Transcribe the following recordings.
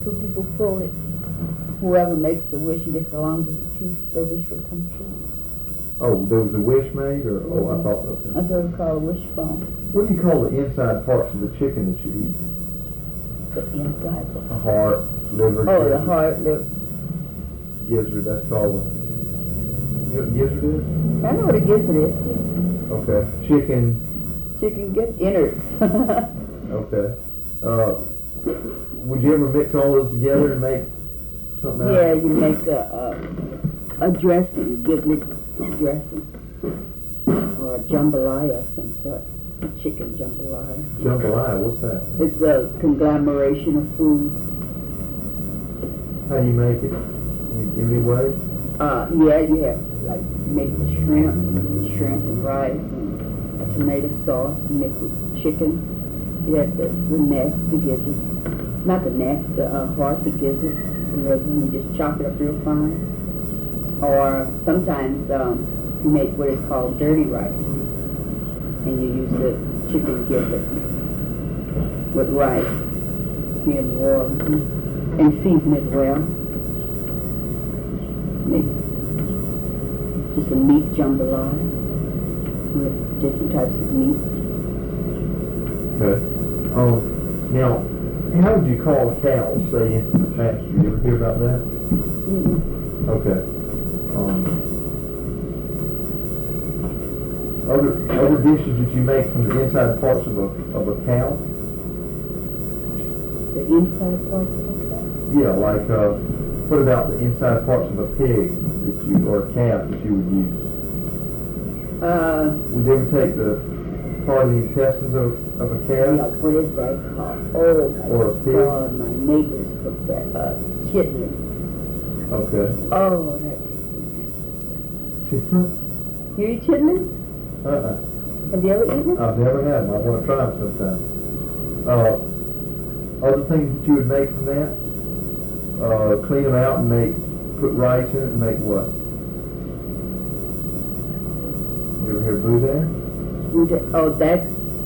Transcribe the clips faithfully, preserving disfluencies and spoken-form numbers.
two people pull it. Whoever makes the wish and gets the longest piece, the wish will come true. Oh, there was a wish made, or oh, I thought that was. That's what we call a wishbone. What do you call the inside parts of the chicken that you eat? The inside. The heart, liver. Oh, gizzard. the heart, liver. Gizzard. That's called. A, you know what gizzard is? I know what a gizzard is. Okay. Chicken. Chicken gizzard innards. Okay. Uh, would you ever mix all those together and make something out? Yeah, you make a a, a dressing, gizzard dressing, or a jambalaya of some sort. A chicken jambalaya. Jambalaya. What's that? It's a conglomeration of food. How do you make it? You, any way? Uh, yeah, you have like make the shrimp, shrimp and rice, and a tomato sauce. You make with chicken. You have the, the neck, the gizzard, not the neck, the uh, heart, the gizzard, the liver, and you just chop it up real fine. Or sometimes um, you make what is called dirty rice, and you use the chicken gizzard with rice and water and season it well. Make just a meat jambalaya with different types of meat. Okay. Um, now, how would you call a cow, say, into the pasture? You ever hear about that? Mm-hmm. Okay. Um, other other dishes that you make from the inside parts of a of a cow? The inside parts of the cow? Yeah, like uh, what about the inside parts of a pig that you or a calf that you would use? Uh, Would you ever take the part of the intestines of, of a calf? like, what is that called? Oh, my Or a pig? God, my neighbors cook that, uh, chitlin. Okay. Oh, that's... Chicken? You eat chitlin? Uh-uh. Have you ever eaten it? I've never had them. I want to try them sometime. Uh, other things that you would make from that? Uh, clean them out and make, put rice in it and make what? You ever hear boudin? You did- Oh, that's...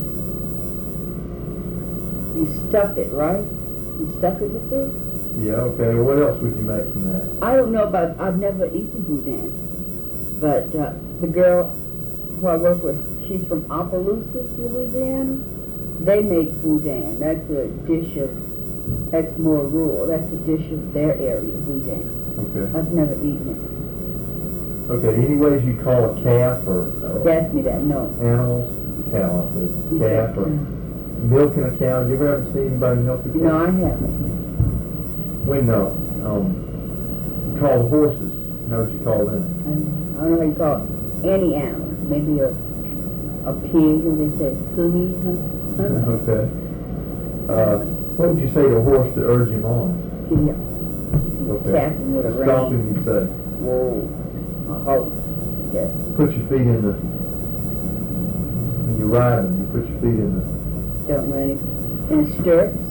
You stuff it, right? You stuff it with this? Yeah, okay. Well, what else would you make from that? I don't know about... I've never eaten boudin. But uh, the girl who I work with, she's from Opelousas, Louisiana. They make boudin. That's a dish of... That's more rural. That's a dish of their area, boudin. Okay. I've never eaten it. Okay, any ways you call a calf or You asked me that, no. animals? Cow, I said. You Calf said, or uh, milking a cow. You ever ever seen anybody milk a cow? No, I haven't. When uh, um, you call the horses, how would you call them? I don't know how you call it. Any animal. Maybe a a pig, or they say sumi. Huh? Okay. Uh, what would you say to a horse to urge him on? Giddy up. Okay. Tap him with a Stop rein. him, you say. Whoa. A horse. Yes. Put your feet in the, when you ride him, you put your feet in the, Don't let him. In stirrups.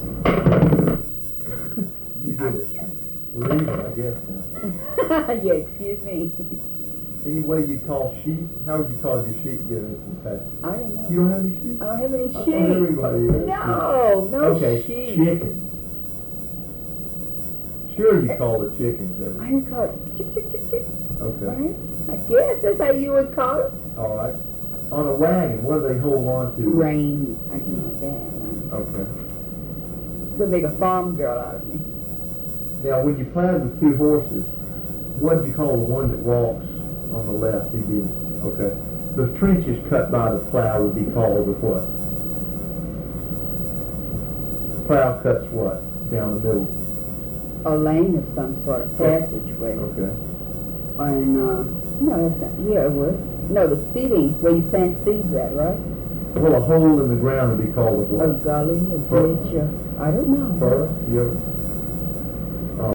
you did it. We're even, I guess now. Yeah, excuse me. Any way you call sheep? How would you call your sheep getting into the pasture? I don't know. You don't have any sheep? I don't have any I thought sheep. everybody has No, no okay, sheep. chickens. Sure you call the chickens I every. can call it chick, chick, chick, chick. Okay. Right? I guess that's how you would call it. All right. On a wagon, what do they hold on to? Rain. I can have that, right? Okay. They'll make a farm girl out of me. Now, when you plowed with two horses, what do you call the one that walks on the left? He'd be, okay. The trenches cut by the plow would be called a what? Plow cuts what? Down the middle. A lane of some sort of passageway. Okay. And, uh, no, that's not, yeah, it would. No, the seeding, where you plant seeds at, right? Well, a hole in the ground would be called a A what? gully, a Fur. ditch, uh, I don't know. Fur? You ever?